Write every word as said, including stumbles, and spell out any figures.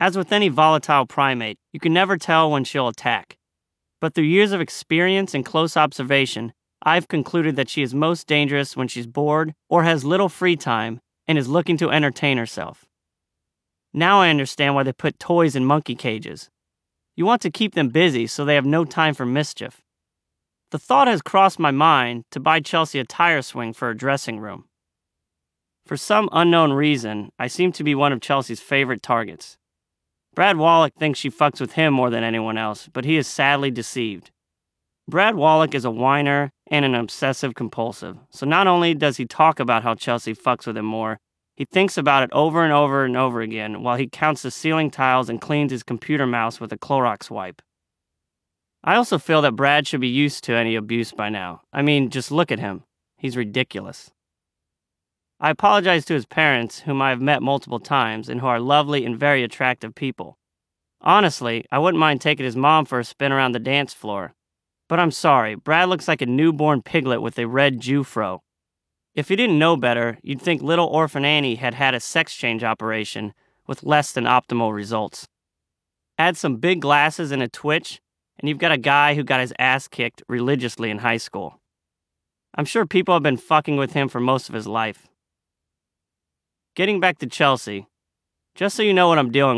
As with any volatile primate, you can never tell when she'll attack. But through years of experience and close observation, I've concluded that she is most dangerous when she's bored or has little free time and is looking to entertain herself. Now I understand why they put toys in monkey cages. You want to keep them busy so they have no time for mischief. The thought has crossed my mind to buy Chelsea a tire swing for her dressing room. For some unknown reason, I seem to be one of Chelsea's favorite targets. Brad Wallach thinks she fucks with him more than anyone else, but he is sadly deceived. Brad Wallach is a whiner and an obsessive-compulsive, so not only does he talk about how Chelsea fucks with him more, he thinks about it over and over and over again while he counts the ceiling tiles and cleans his computer mouse with a Clorox wipe. I also feel that Brad should be used to any abuse by now. I mean, just look at him. He's ridiculous. I apologize to his parents, whom I have met multiple times and who are lovely and very attractive people. Honestly, I wouldn't mind taking his mom for a spin around the dance floor. But I'm sorry, Brad looks like a newborn piglet with a red Jew fro. If you didn't know better, you'd think little orphan Annie had had a sex change operation with less than optimal results. Add some big glasses and a twitch, and you've got a guy who got his ass kicked religiously in high school. I'm sure people have been fucking with him for most of his life. Getting back to Chelsea, just so you know what I'm dealing